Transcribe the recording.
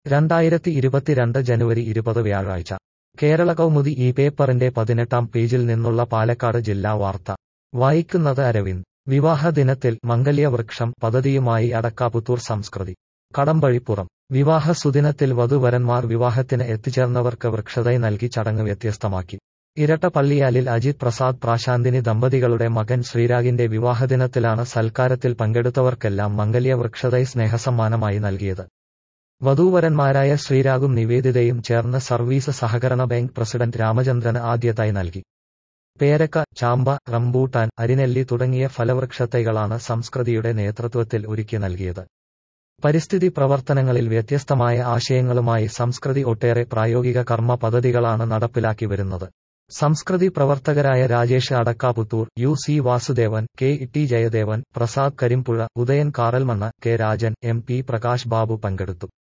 2022 ജനുവരി 20 വ്യാഴാഴ്ച കേരള കൗമുദി ഈ പേപ്പറിന്റെ 18-ാം പേജിൽ നിന്നുള്ള പാലക്കാട് ജില്ലാ വാർത്ത വായിക്കുന്നത് അരവിന്ദ്. വിവാഹ ദിനത്തിൽ മംഗല്യവൃക്ഷം പദ്ധതിയുമായി അടക്കാപുത്തൂർ സംസ്കൃതി. കടമ്പഴിപ്പുറം. വിവാഹ സുദിനത്തിൽ വധുവരന്മാർ വിവാഹത്തിന് എത്തിച്ചേർന്നവർക്ക് വൃക്ഷതൈ നൽകി ചടങ്ങ് വ്യത്യസ്തമാക്കി. ഇരട്ടപ്പള്ളിയാലിൽ അജിത് പ്രസാദ് പ്രാശാന്തിനി ദമ്പതികളുടെ മകൻ ശ്രീരാഗിന്റെ വിവാഹദിനത്തിലാണ് സൽക്കാരത്തിൽ പങ്കെടുത്തവർക്കെല്ലാം മംഗല്യവൃക്ഷതൈ സ്നേഹസമ്മാനമായി നൽകിയത്. വധൂവരന്മാരായ ശ്രീരാഗും നിവേദിതയും ചേർന്ന് സർവീസ് സഹകരണ ബാങ്ക് പ്രസിഡന്റ് രാമചന്ദ്രന് ആദ്യ തൈ നൽകി. പേരക്ക, ചാമ്പ, റംബൂട്ടാൻ, അരിനെല്ലി തുടങ്ങിയ ഫലവൃക്ഷത്തൈകളാണ് സംസ്കൃതിയുടെ നേതൃത്വത്തിൽ ഒരുക്കി നൽകിയത്. പരിസ്ഥിതി പ്രവർത്തനങ്ങളിൽ വ്യത്യസ്തമായ ആശയങ്ങളുമായി സംസ്കൃതി ഒട്ടേറെ പ്രായോഗിക കർമ്മ പദ്ധതികളാണ് നടപ്പിലാക്കി വരുന്നത്. സംസ്കൃതി പ്രവർത്തകരായ Rajesh Adakkaputhur, UC Vasudevan, KT Jayadevan, Prasad Karimpuzha, Udayan Karalmanna, K Rajan, MP Prakash Babu പങ്കെടുത്തു.